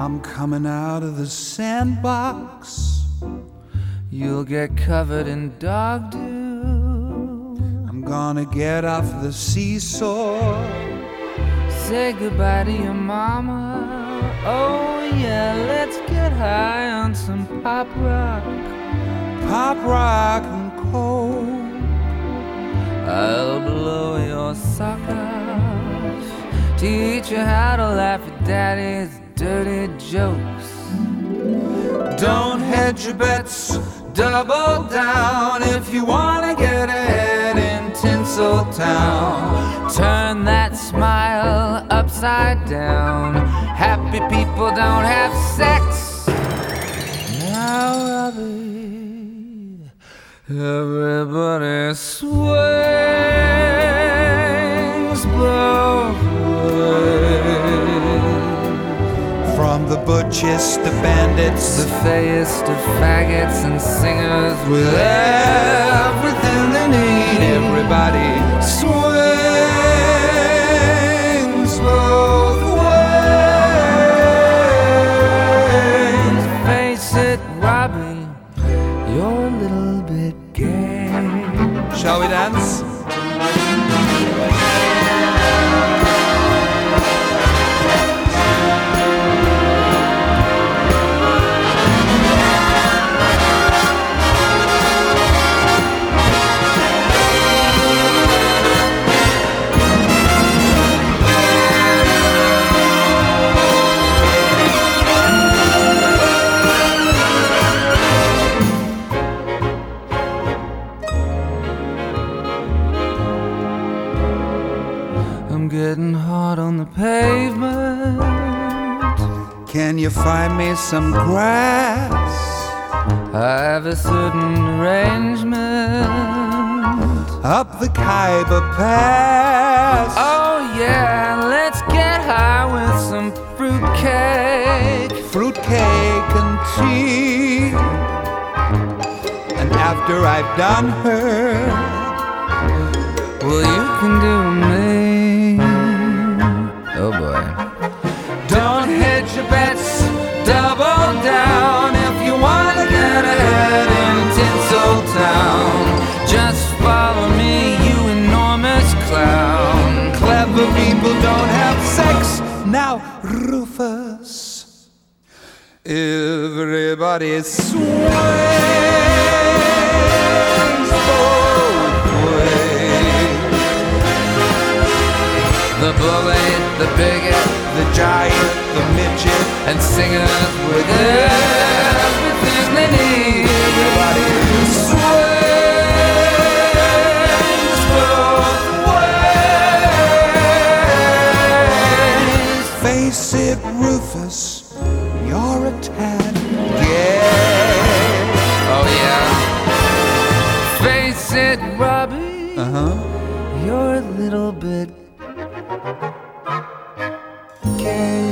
I'm coming out of the sandbox. You'll get covered in dog dew. I'm gonna get off the seesaw. Say goodbye to your mama. Oh yeah, let's get high on some pop rock. Pop rock and coke. I'll blow your sock off. Teach you how to laugh at daddy's dirty jokes. Don't hedge your bets, double down if you wanna get ahead in Tinseltown. Turn that smile upside down. Happy people don't have sex. Now, Robbie, everybody swings both ways. From the butchest of bandits, The fayest of faggots and singers with everything they need, everybody swings both ways. Face it, Robbie, you're a little bit gay. Shall we dance? I'm getting hot on the pavement. Can you find me some grass? I have a certain arrangement. Up the Khyber Pass. Oh yeah, let's get high with some fruitcake. Fruitcake and tea. And after I've done her, Well, you can do me. Oh boy. don't hedge your bets, double down if you wanna get ahead in Tinseltown. Just follow me, you enormous clown. Clever people don't have sex. Now, Rufus, everybody swings both ways. The bully, the bigot, The giant, the midget, and singers with everything they need. everybody swings both ways. Face it, Rufus, you're a tad gay. Oh yeah. Face it, Robbie. You're a little bit gay.